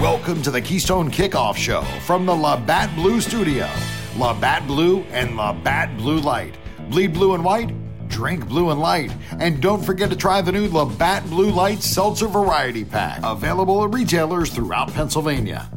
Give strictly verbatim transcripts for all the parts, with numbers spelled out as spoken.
Welcome to the Keystone Kickoff Show from the Labatt Blue Studio. Labatt Blue and Labatt Blue Light. Bleed blue and white, drink blue and light. And don't forget to try the new Labatt Blue Light Seltzer Variety Pack. Available at retailers throughout Pennsylvania.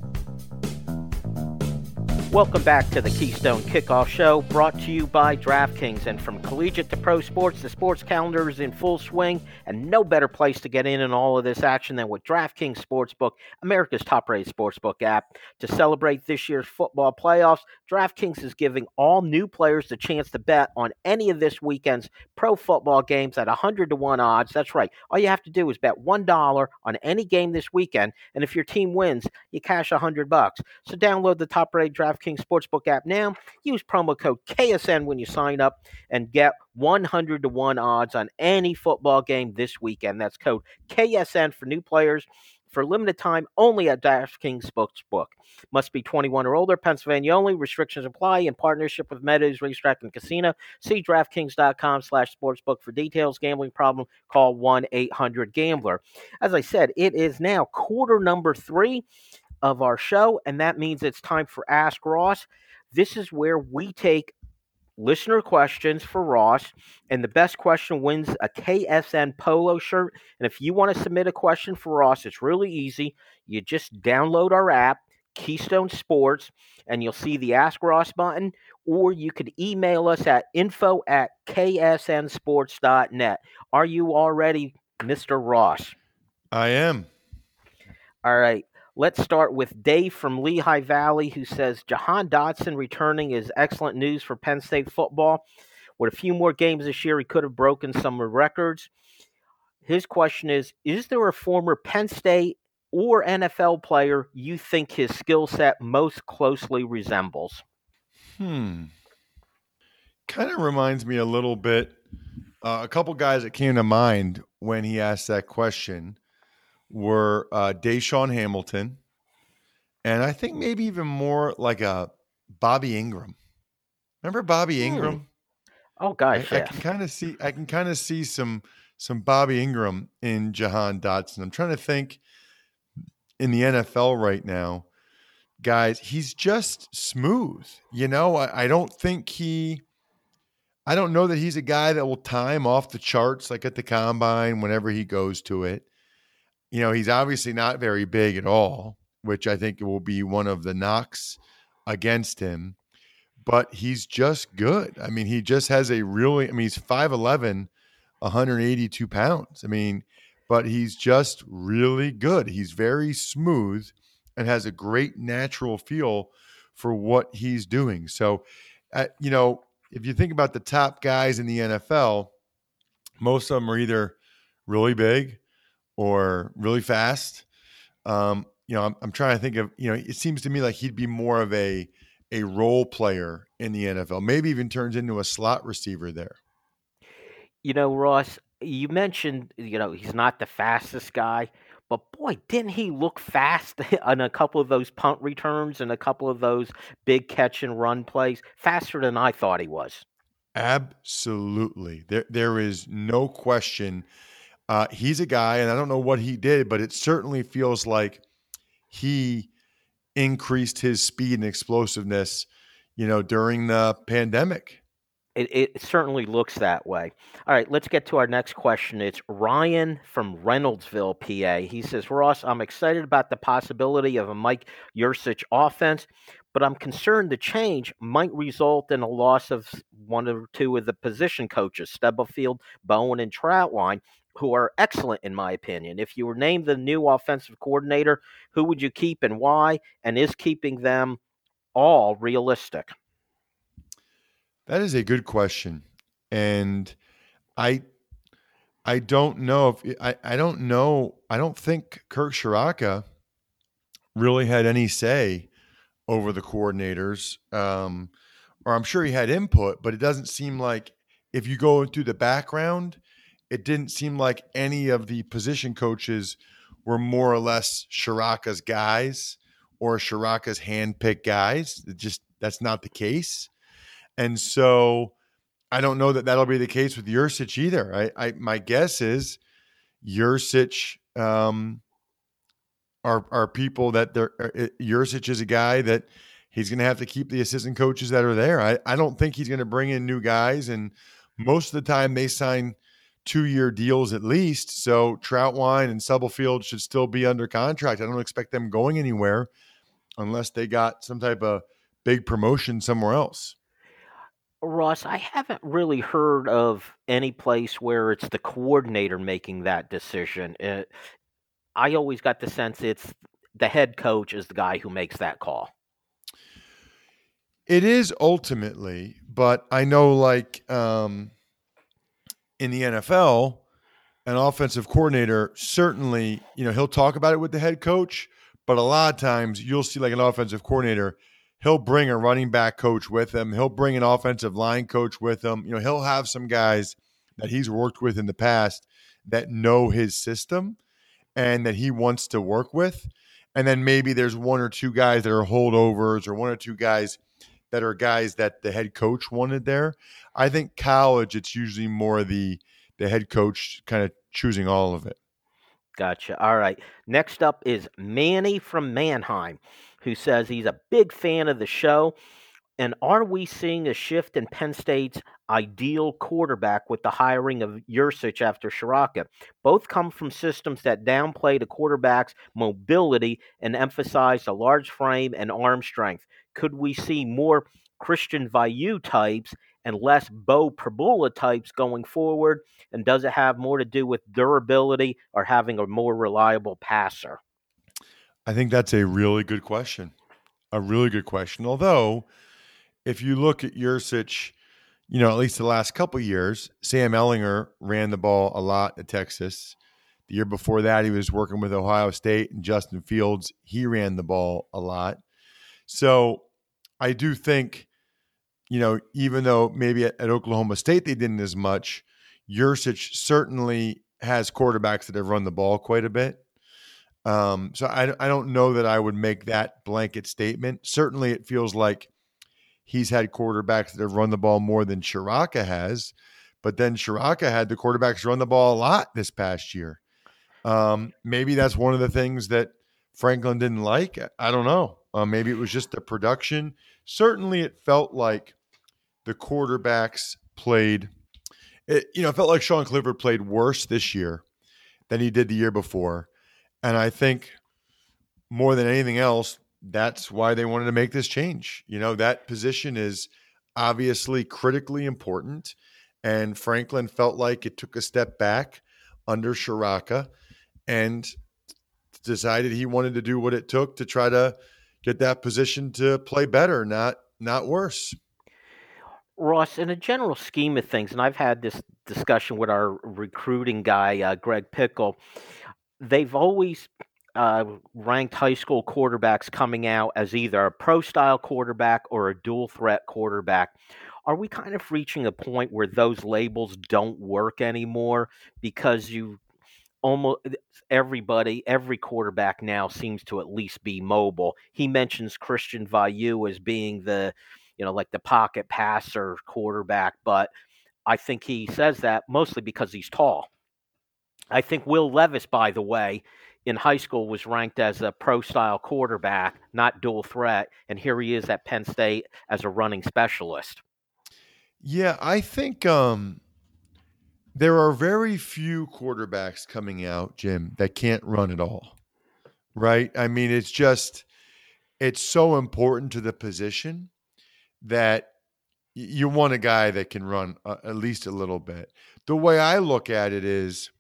Welcome back to the Keystone Kickoff Show, brought to you by DraftKings. And from collegiate to pro sports, the sports calendar is in full swing, and no better place to get in on all of this action than with DraftKings Sportsbook, America's top-rated sportsbook app. To celebrate this year's football playoffs, DraftKings is giving all new players the chance to bet on any of this weekend's pro football games at one hundred to one odds. That's right. All you have to do is bet one dollar on any game this weekend, and if your team wins, you cash one hundred bucks. So download the top-rated DraftKings Sportsbook app now. Use promo code K S N when you sign up and get one hundred to one odds on any football game this weekend. That's code K S N for new players for limited time only at DraftKings Sportsbook. Must be twenty-one or older, Pennsylvania only. Restrictions apply in partnership with Meadows Racetrack and Casino. See DraftKings.com slash sportsbook for details. Gambling problem, call one eight hundred gambler. As I said, it is now quarter number three of our show, and that means it's time for Ask Ross. This is where we take listener questions for Ross, and the best question wins a K S N polo shirt. And if you want to submit a question for Ross, it's really easy. You just download our app, Keystone Sports, and you'll see the Ask Ross button, or you could email us at info at k s n sports dot net. Are you all ready, Mister Ross? I am. All right. Let's start with Dave from Lehigh Valley, who says Jahan Dotson returning is excellent news for Penn State football. With a few more games this year, he could have broken some records. His question is, is there a former Penn State or N F L player you think his skill set most closely resembles? Hmm. Kind of reminds me a little bit, uh, a couple guys that came to mind when he asked that question were uh, Deshaun Hamilton, and I think maybe even more like a Bobby Ingram. Remember Bobby Ingram? Hmm. Oh, gosh, I, yeah. I can kind of see. I can kind of see some some Bobby Ingram in Jahan Dotson. I'm trying to think in the N F L right now, guys. He's just smooth. You know, I, I don't think he. I don't know that he's a guy that will time off the charts like at the combine whenever he goes to it. You know, he's obviously not very big at all, which I think will be one of the knocks against him. But he's just good. I mean, he just has a really, I mean, he's five eleven, one hundred eighty-two pounds. I mean, but he's just really good. He's very smooth and has a great natural feel for what he's doing. So, uh, you know, if you think about the top guys in the N F L, most of them are either really big or really fast. Um, you know, I'm, I'm trying to think of, you know, it seems to me like he'd be more of a a role player in the N F L, maybe even turns into a slot receiver there. You know, Ross, you mentioned, you know, he's not the fastest guy, but boy, didn't he look fast on a couple of those punt returns and a couple of those big catch and run plays, faster than I thought he was. Absolutely. There, there is no question. Uh, he's a guy, and I don't know what he did, but it certainly feels like he increased his speed and explosiveness, you know, during the pandemic. It, it certainly looks that way. All right, let's get to our next question. It's Ryan from Reynoldsville, P A. He says, Ross, I'm excited about the possibility of a Mike Yurcich offense, but I'm concerned the change might result in a loss of one or two of the position coaches, Stubblefield, Bowen, and Troutline, who are excellent in my opinion. If you were named the new offensive coordinator, who would you keep and why? And is keeping them all realistic? That is a good question. And I I don't know if I, I don't know. I don't think Kirk Ciarrocca really had any say over the coordinators. Um, or I'm sure he had input, but it doesn't seem like if you go through the background, it didn't seem like any of the position coaches were more or less Ciarrocca's guys or Ciarrocca's handpicked guys. It just that's not the case. And so I don't know that that'll be the case with Yurcich either. I, I my guess is Yurcich, um, are are people that they're Yurcich is a guy that he's going to have to keep the assistant coaches that are there. I, I don't think he's going to bring in new guys, and most of the time they sign two-year deals at least. So Troutwine and Stubblefield should still be under contract. I don't expect them going anywhere unless they got some type of big promotion somewhere else. Ross, I haven't really heard of any place where it's the coordinator making that decision. Uh, I always got the sense it's the head coach is the guy who makes that call. It is ultimately, but I know like um, in the N F L, an offensive coordinator, certainly, you know, he'll talk about it with the head coach, but a lot of times you'll see like an offensive coordinator, he'll bring a running back coach with him. He'll bring an offensive line coach with him. You know, he'll have some guys that he's worked with in the past that know his system and that he wants to work with. And then maybe there's one or two guys that are holdovers or one or two guys that are guys that the head coach wanted there. I think college, it's usually more the the head coach kind of choosing all of it. Gotcha. All right. Next up is Manny from Manheim, who says he's a big fan of the show. And are we seeing a shift in Penn State's ideal quarterback with the hiring of Yurcich after Ciarrocca? Both come from systems that downplay the quarterback's mobility and emphasize the large frame and arm strength. Could we see more Christian Vayu types and less Bo Prabula types going forward? And does it have more to do with durability or having a more reliable passer? I think that's a really good question. A really good question. Although, if you look at Yurcich, you know, at least the last couple of years, Sam Ehlinger ran the ball a lot at Texas. The year before that, he was working with Ohio State, and Justin Fields, he ran the ball a lot. So I do think, you know, even though maybe at, at Oklahoma State they didn't as much, Yurcich certainly has quarterbacks that have run the ball quite a bit. Um, so I, I don't know that I would make that blanket statement. Certainly it feels like he's had quarterbacks that have run the ball more than Ciarrocca has, but then Ciarrocca had the quarterbacks run the ball a lot this past year. Um, maybe that's one of the things that Franklin didn't like. I don't know. Uh, maybe it was just the production. Certainly it felt like the quarterbacks played, it, you know, it felt like Sean Clifford played worse this year than he did the year before. And I think more than anything else, that's why they wanted to make this change. You know, that position is obviously critically important. And Franklin felt like it took a step back under Ciarrocca and decided he wanted to do what it took to try to get that position to play better, not not worse. Ross, in a general scheme of things, and I've had this discussion with our recruiting guy, uh, Greg Pickle, they've always uh, ranked high school quarterbacks coming out as either a pro-style quarterback or a dual-threat quarterback. Are we kind of reaching a point where those labels don't work anymore because you almost everybody, every quarterback now seems to at least be mobile? He mentions Christian Vayu as being the, you know, like the pocket passer quarterback, but I think he says that mostly because he's tall. I think Will Levis, by the way, in high school was ranked as a pro-style quarterback, not dual threat, and here he is at Penn State as a running specialist. Yeah, I think um, there are very few quarterbacks coming out, Jim, that can't run at all, right? I mean, it's just, it's so important to the position that you want a guy that can run uh, at least a little bit. The way I look at it is,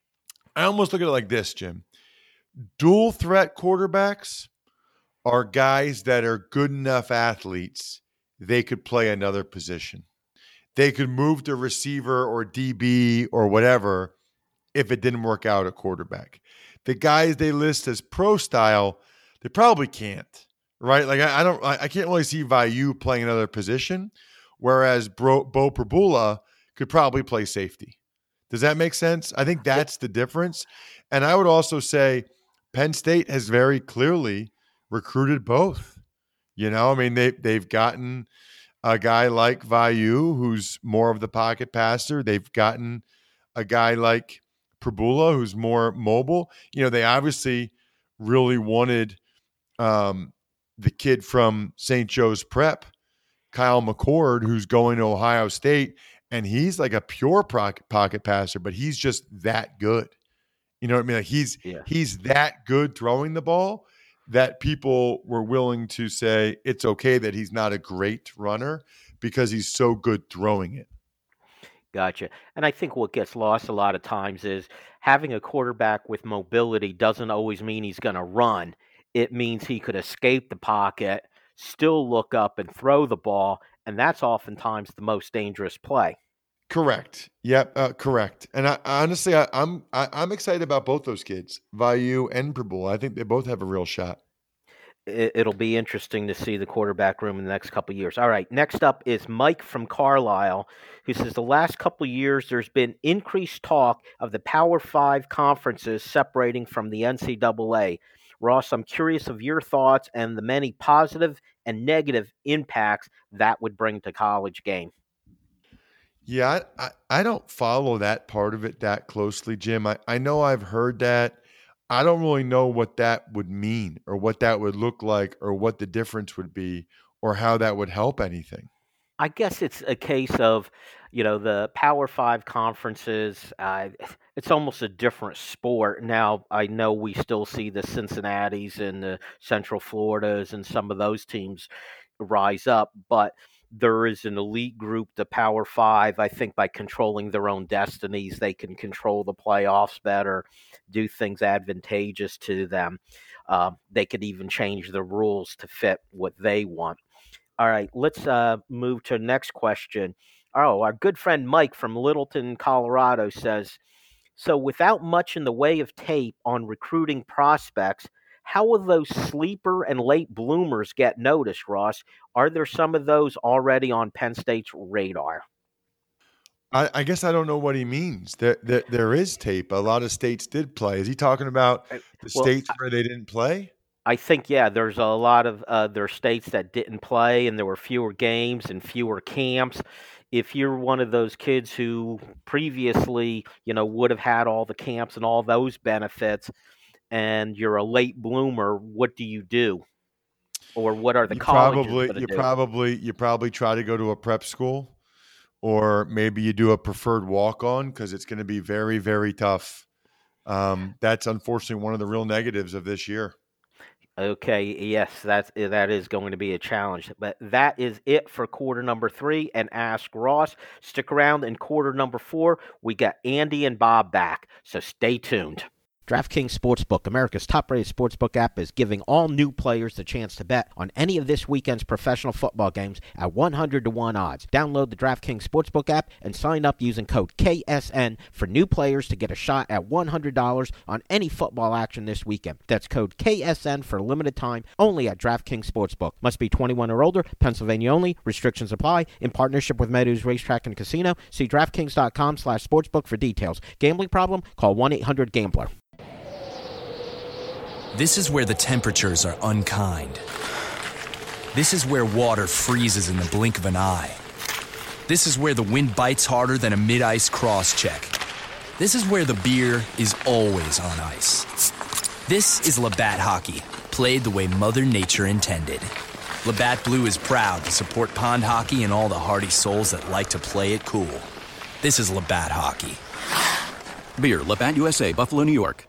I almost look at it like this, Jim. Dual threat quarterbacks are guys that are good enough athletes, they could play another position. They could move to receiver or D B or whatever if it didn't work out at quarterback. The guys they list as pro style, they probably can't, right? Like I, I don't, I can't really see Vayu playing another position, whereas Bro, Bo Prabula could probably play safety. Does that make sense? I think that's the difference. And I would also say Penn State has very clearly recruited both. You know, I mean, they, they've gotten a guy like Vayu, who's more of the pocket passer. They've gotten a guy like Prabula, who's more mobile. You know, they obviously really wanted um, the kid from Saint Joe's Prep, Kyle McCord, who's going to Ohio State, and he's like a pure pocket, pocket passer, but he's just that good. You know what I mean? Like he's Yeah. he's that good throwing the ball that people were willing to say it's okay that he's not a great runner because he's so good throwing it. Gotcha. And I think what gets lost a lot of times is having a quarterback with mobility doesn't always mean he's going to run. It means he could escape the pocket, still look up and throw the ball, and that's oftentimes the most dangerous play. Correct. Yep. Uh, correct. And I, honestly, I, I'm I, I'm excited about both those kids, Vayu and Prabul. I think they both have a real shot. It, it'll be interesting to see the quarterback room in the next couple of years. All right. Next up is Mike from Carlisle, who says the last couple of years there's been increased talk of the Power Five conferences separating from the N C double A. Ross, I'm curious of your thoughts and the many positive and negative impacts that would bring to college game. Yeah, I, I don't follow that part of it that closely, Jim. I, I know I've heard that. I don't really know what that would mean or what that would look like or what the difference would be or how that would help anything. I guess it's a case of, you know, the Power Five conferences, uh, it's almost a different sport. Now, I know we still see the Cincinnatis and the Central Floridas and some of those teams rise up, but there is an elite group, the Power Five. I think by controlling their own destinies, they can control the playoffs better, do things advantageous to them. Uh, they could even change the rules to fit what they want. All right, let's uh, move to the next question. Oh, our good friend Mike from Littleton, Colorado says, so without much in the way of tape on recruiting prospects, how will those sleeper and late bloomers get noticed, Ross? Are there some of those already on Penn State's radar? I, I guess I don't know what he means. There, there, there is tape. A lot of states did play. Is he talking about the well, states where they didn't play? I think, yeah, there's a lot of uh, there are states that didn't play, and there were fewer games and fewer camps. If you're one of those kids who previously, you know, would have had all the camps and all those benefits, and you're a late bloomer, what do you do? Or what are the you colleges probably gonna you do? probably you probably try to go to a prep school, or maybe you do a preferred walk-on because it's going to be very, very tough. Um, that's unfortunately one of the real negatives of this year. Okay, yes, that's that is going to be a challenge. But that is it for quarter number three and Ask Ross. Stick around in quarter number four. We got Andy and Bob back, so stay tuned. DraftKings Sportsbook, America's top-rated sportsbook app, is giving all new players the chance to bet on any of this weekend's professional football games at one hundred to one odds. Download the DraftKings Sportsbook app and sign up using code K S N for new players to get a shot at one hundred dollars on any football action this weekend. That's code K S N for a limited time only at DraftKings Sportsbook. Must be twenty-one or older, Pennsylvania only. Restrictions apply. In partnership with Meadows Racetrack and Casino. See DraftKings.com slash sportsbook for details. Gambling problem? Call one eight hundred gambler. This is where the temperatures are unkind. This is where water freezes in the blink of an eye. This is where the wind bites harder than a mid-ice cross-check. This is where the beer is always on ice. This is Labatt Hockey, played the way Mother Nature intended. Labatt Blue is proud to support pond hockey and all the hardy souls that like to play it cool. This is Labatt Hockey. Beer, Labatt U S A, Buffalo, New York.